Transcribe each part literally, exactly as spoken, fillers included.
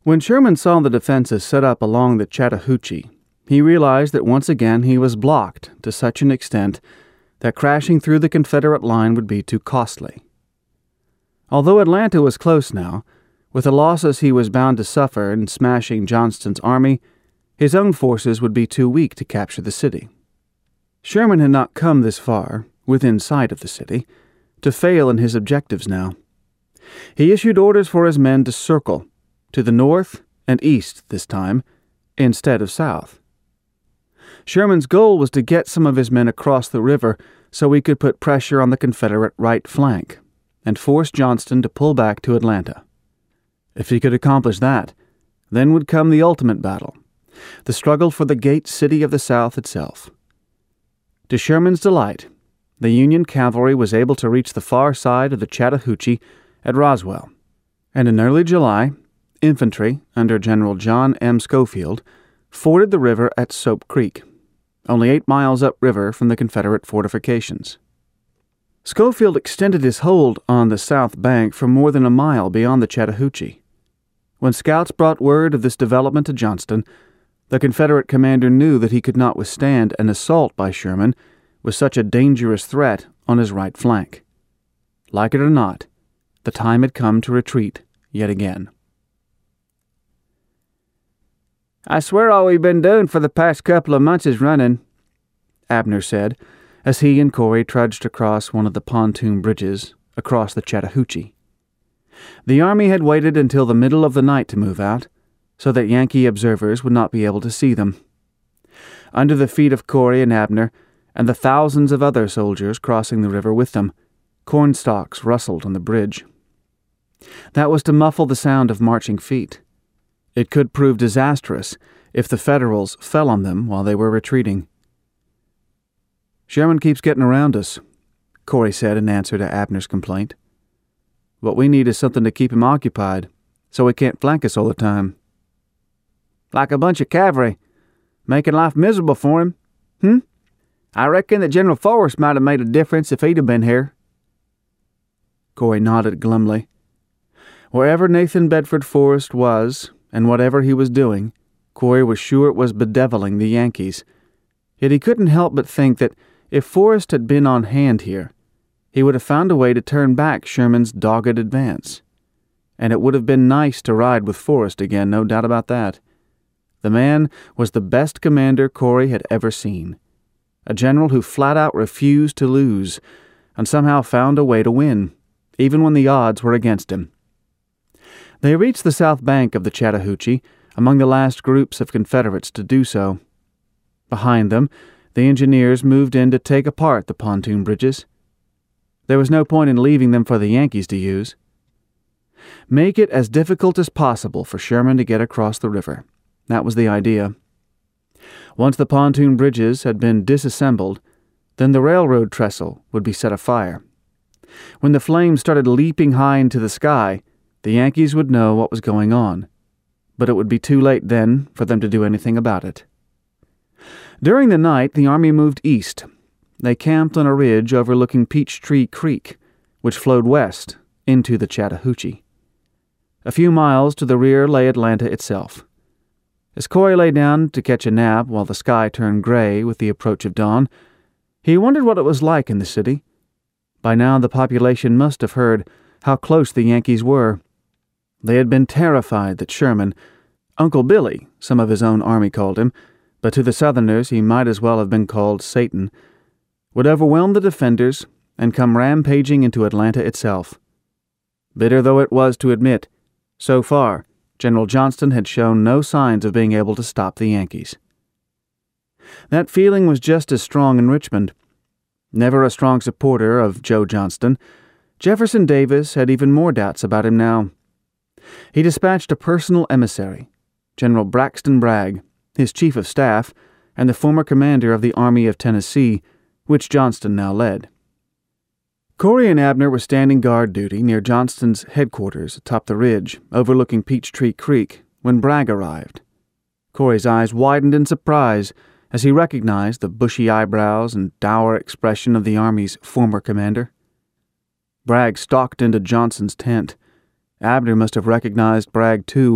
When Sherman saw the defenses set up along the Chattahoochee, he realized that once again he was blocked to such an extent that crashing through the Confederate line would be too costly. Although Atlanta was close now, with the losses he was bound to suffer in smashing Johnston's army, his own forces would be too weak to capture the city. Sherman had not come this far, within sight of the city, to fail in his objectives now. He issued orders for his men to circle, to the north and east this time, instead of south. Sherman's goal was to get some of his men across the river so he could put pressure on the Confederate right flank and force Johnston to pull back to Atlanta. If he could accomplish that, then would come the ultimate battle, the struggle for the gate city of the South itself. To Sherman's delight, the Union cavalry was able to reach the far side of the Chattahoochee at Roswell, and in early July, infantry under General John M. Schofield forded the river at Soap Creek, only eight miles upriver from the Confederate fortifications. Schofield extended his hold on the south bank for more than a mile beyond the Chattahoochee. When scouts brought word of this development to Johnston, the Confederate commander knew that he could not withstand an assault by Sherman with such a dangerous threat on his right flank. Like it or not, the time had come to retreat yet again. "I swear all we've been doing for the past couple of months is running," Abner said, as he and Corey trudged across one of the pontoon bridges across the Chattahoochee. The army had waited until the middle of the night to move out, so that Yankee observers would not be able to see them. Under the feet of Corey and Abner, and the thousands of other soldiers crossing the river with them, corn stalks rustled on the bridge. That was to muffle the sound of marching feet. It could prove disastrous if the Federals fell on them while they were retreating. "Sherman keeps getting around us," Corey said in answer to Abner's complaint. "What we need is something to keep him occupied, so he can't flank us all the time." "Like a bunch of cavalry, making life miserable for him, hmm? I reckon that General Forrest might have made a difference if he'd have been here." Corey nodded glumly. Wherever Nathan Bedford Forrest was, and whatever he was doing, Corey was sure it was bedeviling the Yankees. Yet he couldn't help but think that if Forrest had been on hand here, he would have found a way to turn back Sherman's dogged advance. And it would have been nice to ride with Forrest again, no doubt about that. The man was the best commander Corey had ever seen. A general who flat out refused to lose, and somehow found a way to win, even when the odds were against him. They reached the south bank of the Chattahoochee, among the last groups of Confederates to do so. Behind them, the engineers moved in to take apart the pontoon bridges. There was no point in leaving them for the Yankees to use. Make it as difficult as possible for Sherman to get across the river. That was the idea. Once the pontoon bridges had been disassembled, then the railroad trestle would be set afire. When the flames started leaping high into the sky, the Yankees would know what was going on, but it would be too late then for them to do anything about it. During the night, the army moved east. They camped on a ridge overlooking Peachtree Creek, which flowed west into the Chattahoochee. A few miles to the rear lay Atlanta itself. As Corey lay down to catch a nap while the sky turned gray with the approach of dawn, he wondered what it was like in the city. By now the population must have heard how close the Yankees were. They had been terrified that Sherman, Uncle Billy, some of his own army called him, but to the Southerners he might as well have been called Satan, would overwhelm the defenders and come rampaging into Atlanta itself. Bitter though it was to admit, so far, General Johnston had shown no signs of being able to stop the Yankees. That feeling was just as strong in Richmond. Never a strong supporter of Joe Johnston, Jefferson Davis had even more doubts about him now. He dispatched a personal emissary, General Braxton Bragg, his chief of staff, and the former commander of the Army of Tennessee, which Johnston now led. Corey and Abner were standing guard duty near Johnston's headquarters atop the ridge overlooking Peachtree Creek when Bragg arrived. Corey's eyes widened in surprise as he recognized the bushy eyebrows and dour expression of the Army's former commander. Bragg stalked into Johnston's tent. Abner must have recognized Bragg too,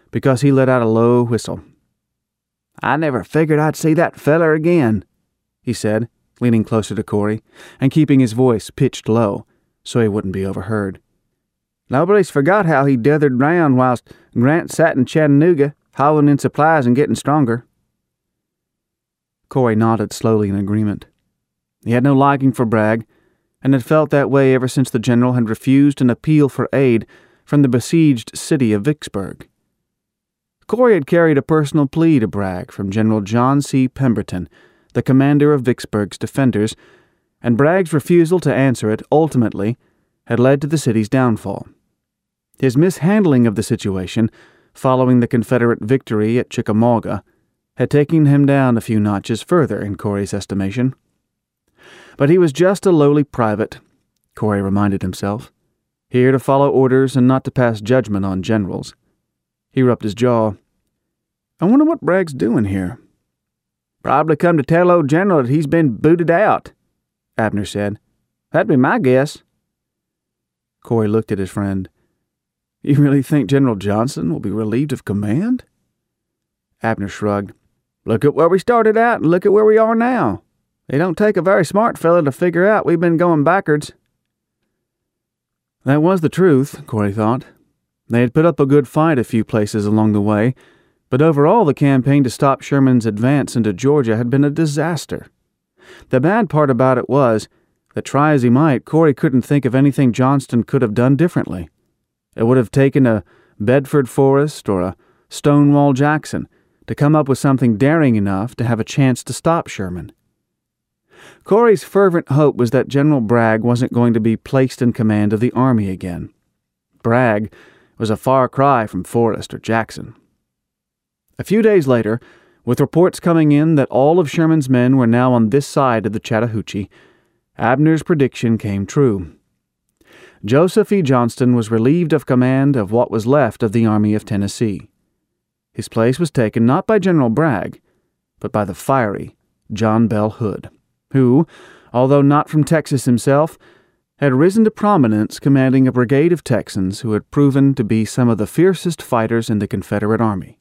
because he let out a low whistle. "I never figured I'd see that feller again," he said, leaning closer to Corey and keeping his voice pitched low so he wouldn't be overheard. "Nobody's forgot how he dithered round whilst Grant sat in Chattanooga, hauling in supplies and getting stronger." Corey nodded slowly in agreement. He had no liking for Bragg, and had felt that way ever since the general had refused an appeal for aid from the besieged city of Vicksburg. Corey had carried a personal plea to Bragg from General John C. Pemberton, the commander of Vicksburg's defenders, and Bragg's refusal to answer it ultimately had led to the city's downfall. His mishandling of the situation, following the Confederate victory at Chickamauga, had taken him down a few notches further in Corey's estimation. But he was just a lowly private, Corey reminded himself, here to follow orders and not to pass judgment on generals. He rubbed his jaw. "I wonder what Bragg's doing here." "Probably come to tell old General that he's been booted out," Abner said. "That'd be my guess." Corey looked at his friend. "You really think General Johnson will be relieved of command?" Abner shrugged. "Look at where we started out and look at where we are now. It don't take a very smart fellow to figure out we've been going backwards." That was the truth, Corey thought. They had put up a good fight a few places along the way, but overall the campaign to stop Sherman's advance into Georgia had been a disaster. The bad part about it was that, try as he might, Corey couldn't think of anything Johnston could have done differently. It would have taken a Bedford Forrest or a Stonewall Jackson to come up with something daring enough to have a chance to stop Sherman. Corey's fervent hope was that General Bragg wasn't going to be placed in command of the army again. Bragg was a far cry from Forrest or Jackson. A few days later, with reports coming in that all of Sherman's men were now on this side of the Chattahoochee, Abner's prediction came true. Joseph E. Johnston was relieved of command of what was left of the Army of Tennessee. His place was taken not by General Bragg, but by the fiery John Bell Hood, who, although not from Texas himself, had risen to prominence commanding a brigade of Texans who had proven to be some of the fiercest fighters in the Confederate Army.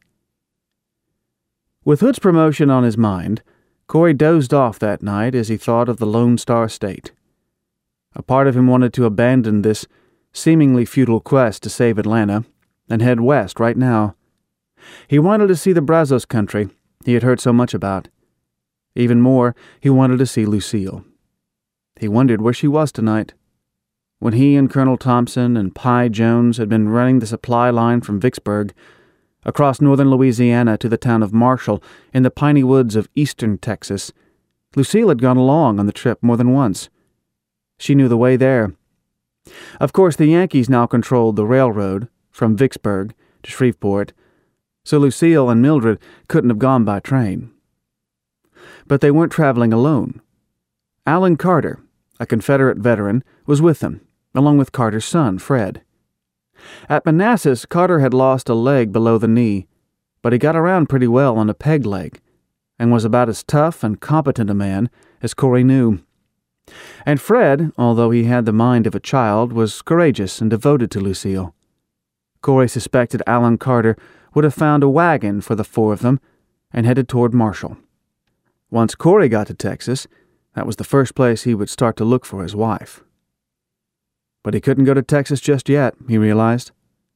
With Hood's promotion on his mind, Corey dozed off that night as he thought of the Lone Star State. A part of him wanted to abandon this seemingly futile quest to save Atlanta and head west right now. He wanted to see the Brazos country he had heard so much about. Even more, he wanted to see Lucille. He wondered where she was tonight. When he and Colonel Thompson and Pye Jones had been running the supply line from Vicksburg across northern Louisiana to the town of Marshall in the piney woods of eastern Texas, Lucille had gone along on the trip more than once. She knew the way there. Of course, the Yankees now controlled the railroad from Vicksburg to Shreveport, so Lucille and Mildred couldn't have gone by train. But they weren't traveling alone. Alan Carter, a Confederate veteran, was with them, along with Carter's son, Fred. At Manassas, Carter had lost a leg below the knee, but he got around pretty well on a peg leg, and was about as tough and competent a man as Corey knew. And Fred, although he had the mind of a child, was courageous and devoted to Lucille. Corey suspected Alan Carter would have found a wagon for the four of them and headed toward Marshall. Once Corey got to Texas, that was the first place he would start to look for his wife. But he couldn't go to Texas just yet, he realized.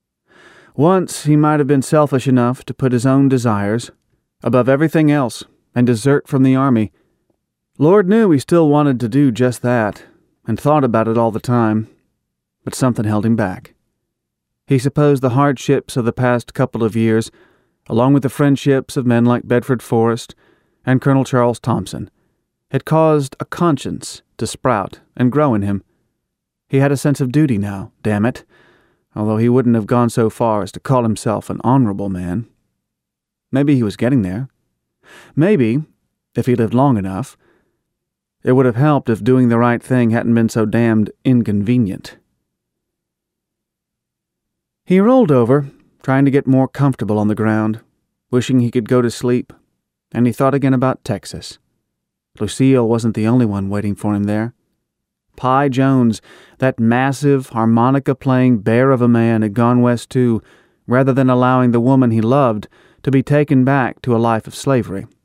Once he might have been selfish enough to put his own desires above everything else and desert from the army. Lord knew he still wanted to do just that, and thought about it all the time, but something held him back. He supposed the hardships of the past couple of years, along with the friendships of men like Bedford Forrest and Colonel Charles Thompson, had caused a conscience to sprout and grow in him. He had a sense of duty now, damn it, although he wouldn't have gone so far as to call himself an honorable man. Maybe he was getting there. Maybe, if he lived long enough, it would have helped if doing the right thing hadn't been so damned inconvenient. He rolled over, trying to get more comfortable on the ground, wishing he could go to sleep, and he thought again about Texas. Lucille wasn't the only one waiting for him there. Pye Jones, that massive, harmonica-playing bear of a man, had gone west too, rather than allowing the woman he loved to be taken back to a life of slavery.